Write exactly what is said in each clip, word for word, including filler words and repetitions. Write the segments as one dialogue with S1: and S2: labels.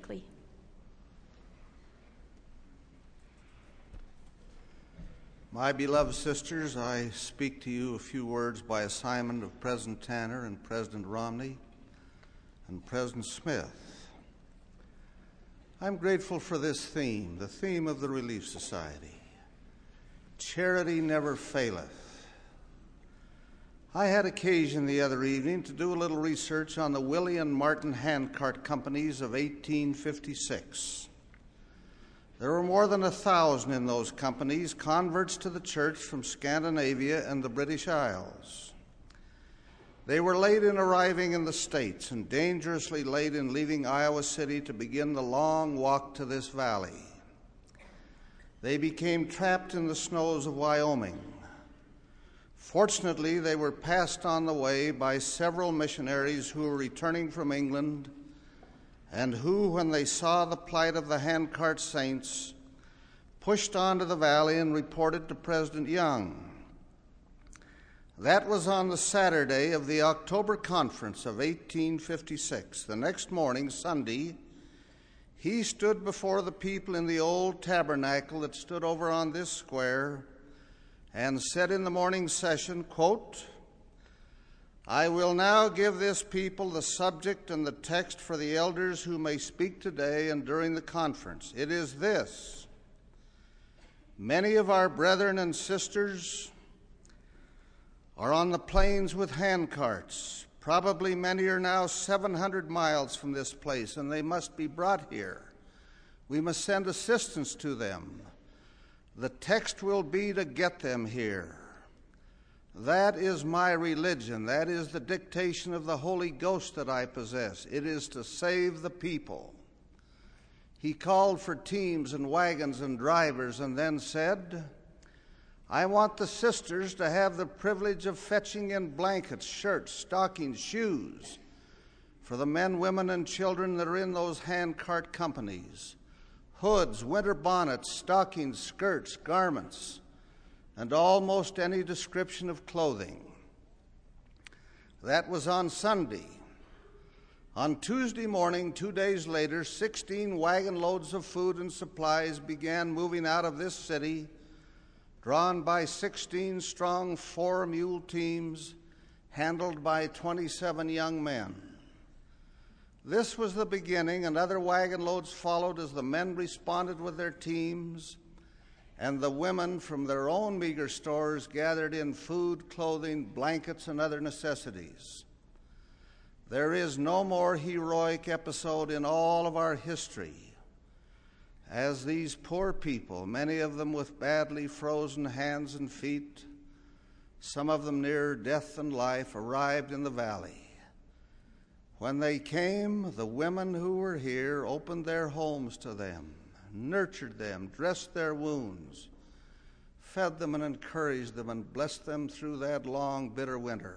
S1: Hinckley.
S2: My beloved sisters, I speak to you a few words by assignment of President Tanner and President Romney and President Smith. I'm grateful for this theme, the theme of the Relief Society. Charity never faileth. I had occasion the other evening to do a little research on the Willie and Martin handcart companies of eighteen fifty-six. There were more than a thousand in those companies, converts to the church from Scandinavia and the British Isles. They were late in arriving in the States and dangerously late in leaving Iowa City to begin the long walk to this valley. They became trapped in the snows of Wyoming. Fortunately, they were passed on the way by several missionaries who were returning from England and who, when they saw the plight of the handcart saints, pushed on to the valley and reported to President Young. That was on the Saturday of the October Conference of eighteen fifty-six. The next morning, Sunday, he stood before the people in the old tabernacle that stood over on this square and said in the morning session, quote, "I will now give this people the subject and the text for the elders who may speak today and during the conference. It is this: many of our brethren and sisters are on the plains with handcarts. Probably many are now seven hundred miles from this place, and they must be brought here. We must send assistance to them. The text will be to get them here. That is my religion. That is the dictation of the Holy Ghost that I possess. It is to save the people." He called for teams and wagons and drivers and then said, "I want the sisters to have the privilege of fetching in blankets, shirts, stockings, shoes for the men, women, and children that are in those handcart companies, hoods, winter bonnets, stockings, skirts, garments, and almost any description of clothing." That was on Sunday. On Tuesday morning, two days later, sixteen wagon loads of food and supplies began moving out of this city, drawn by sixteen strong four-mule teams handled by twenty-seven young men. This was the beginning, and other wagon loads followed as the men responded with their teams, and the women from their own meager stores gathered in food, clothing, blankets, and other necessities. There is no more heroic episode in all of our history as these poor people, many of them with badly frozen hands and feet, some of them near death and life, arrived in the valley. When they came, the women who were here opened their homes to them, nurtured them, dressed their wounds, fed them and encouraged them, and blessed them through that long, bitter winter.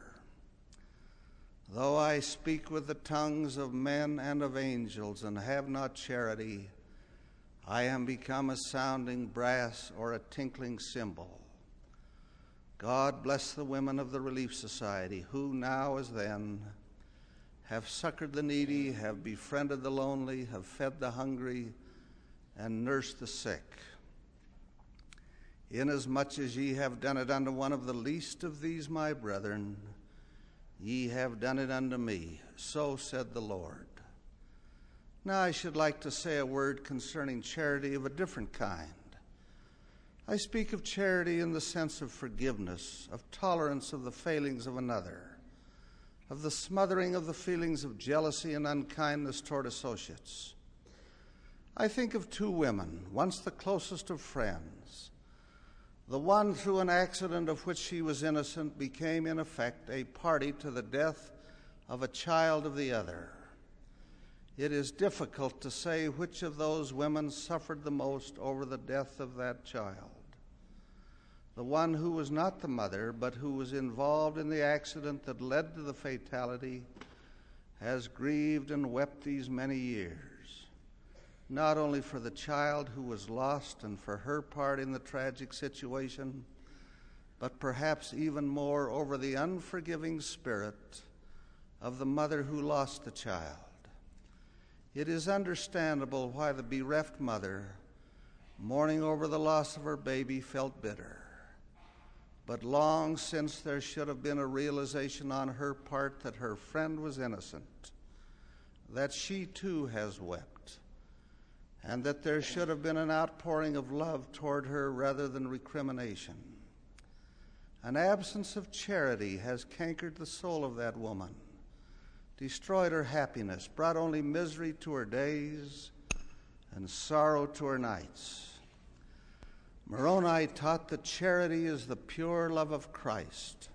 S2: Though I speak with the tongues of men and of angels and have not charity, I am become a sounding brass or a tinkling cymbal. God bless the women of the Relief Society who, now as then, have succored the needy, have befriended the lonely, have fed the hungry, and nursed the sick. Inasmuch as ye have done it unto one of the least of these my brethren, ye have done it unto me. So said the Lord. Now I should like to say a word concerning charity of a different kind. I speak of charity in the sense of forgiveness, of tolerance of the failings of another, of the smothering of the feelings of jealousy and unkindness toward associates. I think of two women, once the closest of friends. The one, through an accident of which she was innocent, became in effect a party to the death of a child of the other. It is difficult to say which of those women suffered the most over the death of that child. The one who was not the mother, but who was involved in the accident that led to the fatality, has grieved and wept these many years, not only for the child who was lost and for her part in the tragic situation, but perhaps even more over the unforgiving spirit of the mother who lost the child. It is understandable why the bereft mother, mourning over the loss of her baby, felt bitter. But long since there should have been a realization on her part that her friend was innocent, that she too has wept, and that there should have been an outpouring of love toward her rather than recrimination. An absence of charity has cankered the soul of that woman, destroyed her happiness, brought only misery to her days and sorrow to her nights. Moroni taught that charity is the pure love of Christ.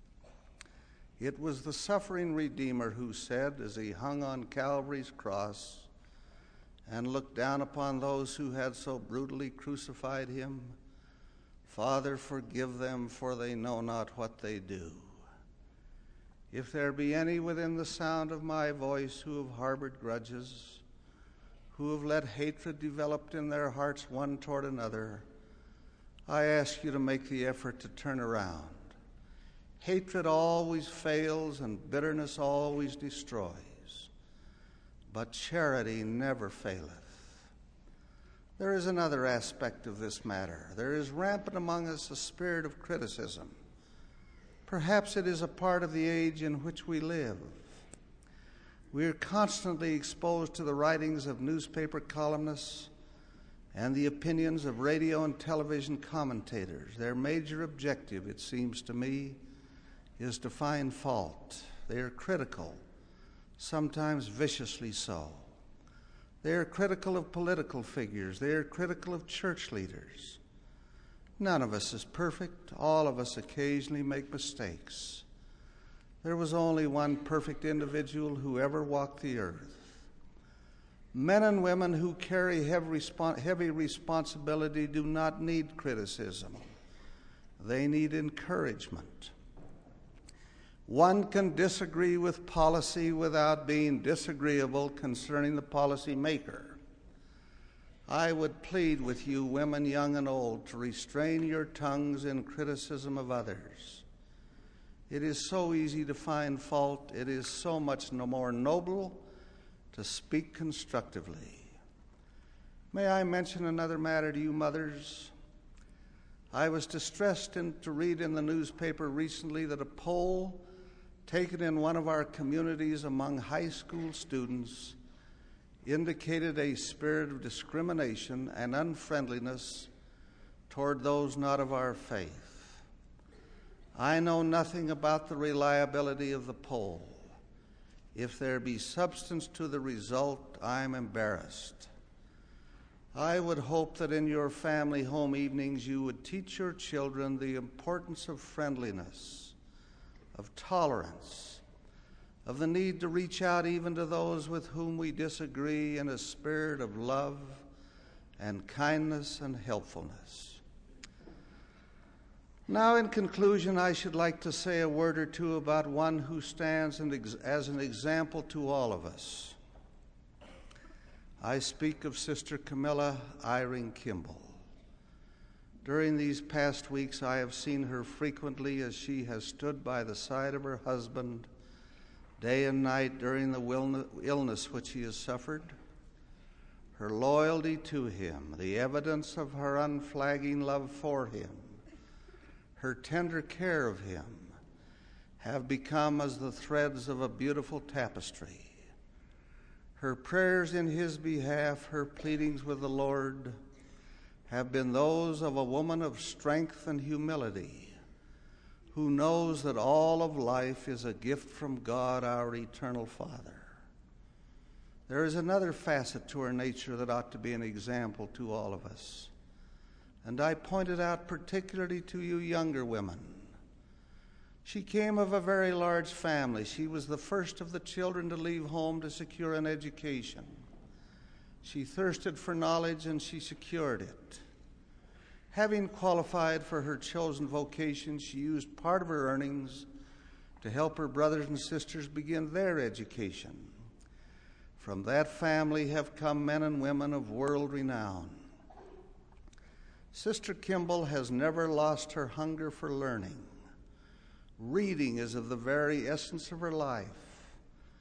S2: It was the suffering Redeemer who said, as he hung on Calvary's cross and looked down upon those who had so brutally crucified him, "Father, forgive them, for they know not what they do." If there be any within the sound of my voice who have harbored grudges, who have let hatred develop in their hearts one toward another, I ask you to make the effort to turn around. Hatred always fails and bitterness always destroys, but charity never faileth. There is another aspect of this matter. There is rampant among us a spirit of criticism. Perhaps it is a part of the age in which we live. We are constantly exposed to the writings of newspaper columnists and the opinions of radio and television commentators. Their major objective, it seems to me, is to find fault. They are critical, sometimes viciously so. They are critical of political figures. They are critical of church leaders. None of us is perfect. All of us occasionally make mistakes. There was only one perfect individual who ever walked the earth. Men and women who carry heavy responsibility do not need criticism. They need encouragement. One can disagree with policy without being disagreeable concerning the policy maker. I would plead with you, women young and old, to restrain your tongues in criticism of others. It is so easy to find fault. It is so much no more noble to speak constructively. May I mention another matter to you mothers? I was distressed in, to read in the newspaper recently that a poll taken in one of our communities among high school students indicated a spirit of discrimination and unfriendliness toward those not of our faith. I know nothing about the reliability of the poll. If there be substance to the result, I am embarrassed. I would hope that in your family home evenings you would teach your children the importance of friendliness, of tolerance, of the need to reach out even to those with whom we disagree in a spirit of love and kindness and helpfulness. Now, in conclusion, I should like to say a word or two about one who stands as an example to all of us. I speak of Sister Camilla Eyring Kimball. During these past weeks, I have seen her frequently as she has stood by the side of her husband day and night during the illness which he has suffered. Her loyalty to him, the evidence of her unflagging love for him, her tender care of him, have become as the threads of a beautiful tapestry. Her prayers in his behalf, her pleadings with the Lord, have been those of a woman of strength and humility, who knows that all of life is a gift from God, our eternal Father. There is another facet to her nature that ought to be an example to all of us, and I point it out particularly to you younger women. She came of a very large family. She was the first of the children to leave home to secure an education. She thirsted for knowledge, and she secured it. Having qualified for her chosen vocation, she used part of her earnings to help her brothers and sisters begin their education. From that family have come men and women of world renown. Sister Kimball has never lost her hunger for learning. Reading is of the very essence of her life.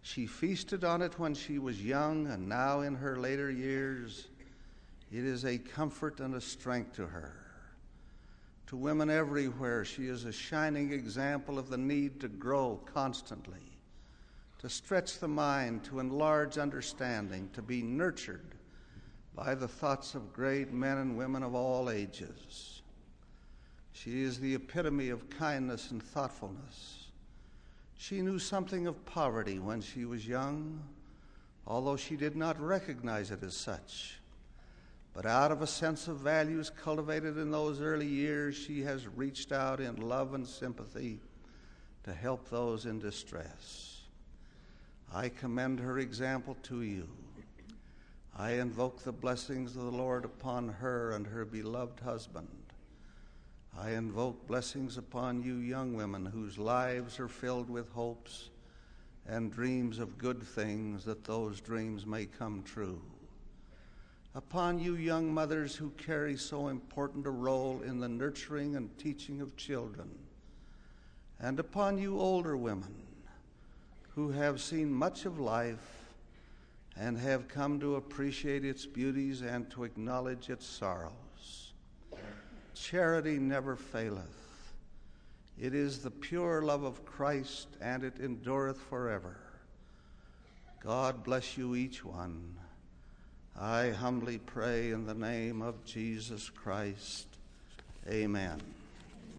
S2: She feasted on it when she was young, and now in her later years, it is a comfort and a strength to her. To women everywhere, she is a shining example of the need to grow constantly, to stretch the mind, to enlarge understanding, to be nurtured by the thoughts of great men and women of all ages. She is the epitome of kindness and thoughtfulness. She knew something of poverty when she was young, although she did not recognize it as such. But out of a sense of values cultivated in those early years, she has reached out in love and sympathy to help those in distress. I commend her example to you. I invoke the blessings of the Lord upon her and her beloved husband. I invoke blessings upon you young women whose lives are filled with hopes and dreams of good things, that those dreams may come true. Upon you young mothers who carry so important a role in the nurturing and teaching of children, and upon you older women who have seen much of life and have come to appreciate its beauties and to acknowledge its sorrows. Charity never faileth. It is the pure love of Christ, and it endureth forever. God bless you each one. I humbly pray in the name of Jesus Christ. Amen.